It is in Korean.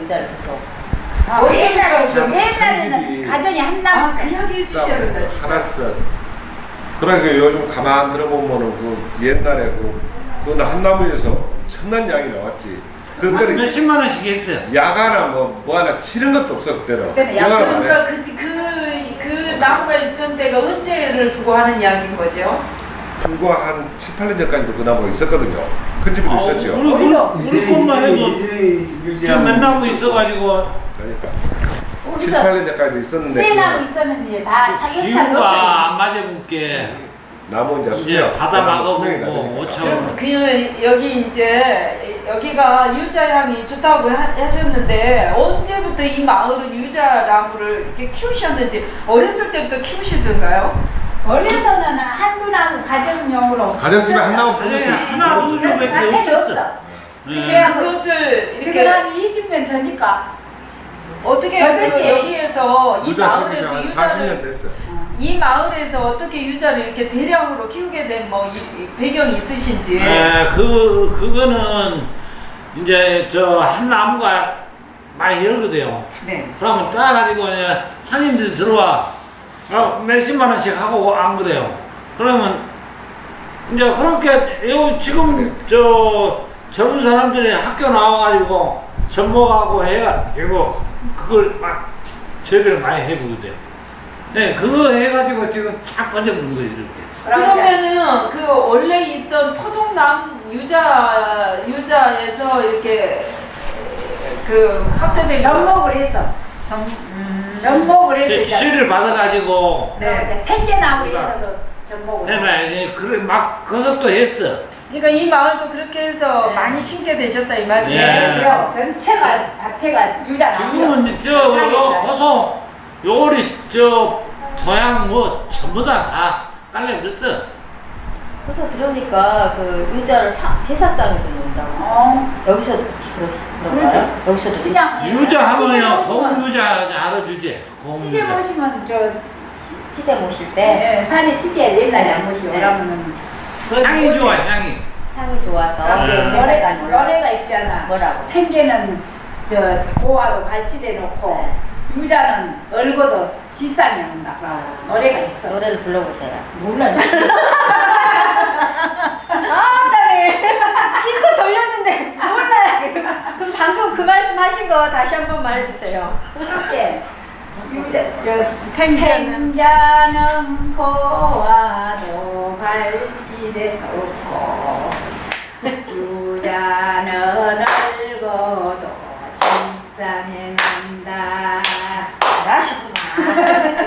유자를 계속. 옛날에는 가정이 한 나무. 그 이야기 해주셔야 된다 진짜. 하나씩. 그러니까 요즘 가만 들어보면은 그 옛날에 그 한나무에서 엄청난 양이 나왔지. 그때는 몇십만 원씩 했어요. 야가나 뭐 하나 치는 것도 없어 그때는. 그때는 야가나 안 해. 그러니까 그 나무가 있던 때가 언제를 두고 하는 이야기인 거죠? 불과 한 7, 8년 전까지도 그 나무가 있었거든요. 큰 집에도 있었죠. 우리 것만 해도 저 맨나무 있어가지고 그러니까 7, 8년 전까지도 있었는데 새 나무 그 있었는데 다 차근차근 기후가 안 맞아붙게 나무 이제 이제 수명 바다 수명이 다 막아보고 되니까. 5천 그 여기 이제 여기가 유자향이 좋다고 하셨는데 언제부터 이 마을은 유자나무를 이렇게 키우셨는지 어렸을 때부터 키우시던가요? 원래서는 한두 나무 가정용으로 가정집에 한 나무 아니, 보냈어요. 하나 둘밖에 밖에 없었어. 없어. 근데 그것을 지금 이렇게 한 20년 전이니까 어떻게 여덟 여기에서 이 유자 마을에서 심으신 한 유자를 40년 됐어요. 이 마을에서 어떻게 유자를 이렇게 대량으로 키우게 된 뭐 배경이 있으신지. 그거는 이제 저 한 나무가 많이 열거든요. 네. 그러면 따가지고 상인들 들어와 몇십만 원씩 하고 안 그래요. 그러면 이제 그렇게 지금 저 젊은 사람들이 학교 나와가지고 전복하고 해가지고 그걸 막 재배를 많이 해보거든요. 네, 그거 해가지고 지금 착 건져보는 거예요, 이렇게. 그러면은 그 원래 있던 토종남 유자에서 이렇게 그 확대된 접목을 해서 접목을 해서 씨를 받아가지고 네. 탱게나무를 해서도 접목을 해서 해놔야지. 그래 막 거석도 했어. 그러니까 이 마을도 그렇게 해서 네. 많이 심게 되셨다 이 말씀이에요. 예. 그래서 전체가 밭에가 유자나무. 지금은 저 고소 요리 저 토양 뭐 전부 다 깔려버렸어. 그래서 들으니까 그 유자를 제사상에 들어온다고. 여기서 그런가요? 여기서도 신양 유자 하면요 시계 고운 보시면- 유자 알아주지. 고운 시계 유자. 보시면 저 희재 모실 때 산에 시계 옛날에 네. 안 보시고 네. 그러면은 향이 좋아 향이. 향이 좋아서 네. 제사상에 올라. 노래가 있잖아. 뭐라고? 탱게는 저 고하로 발질해 놓고 유자는 얼고도 지상에 놓는다. 노래가 있어. 노래를 불러보세요. 몰라요. 네. 힌트 돌렸는데 몰라요. 그럼 방금 그 말씀 하신 거 다시 한번 말해주세요. 함께 유자 저 탱자는 탱자는 고와도 발질해 놓고 유자는 얼고도 지상에 놓는다. 잘하시구나.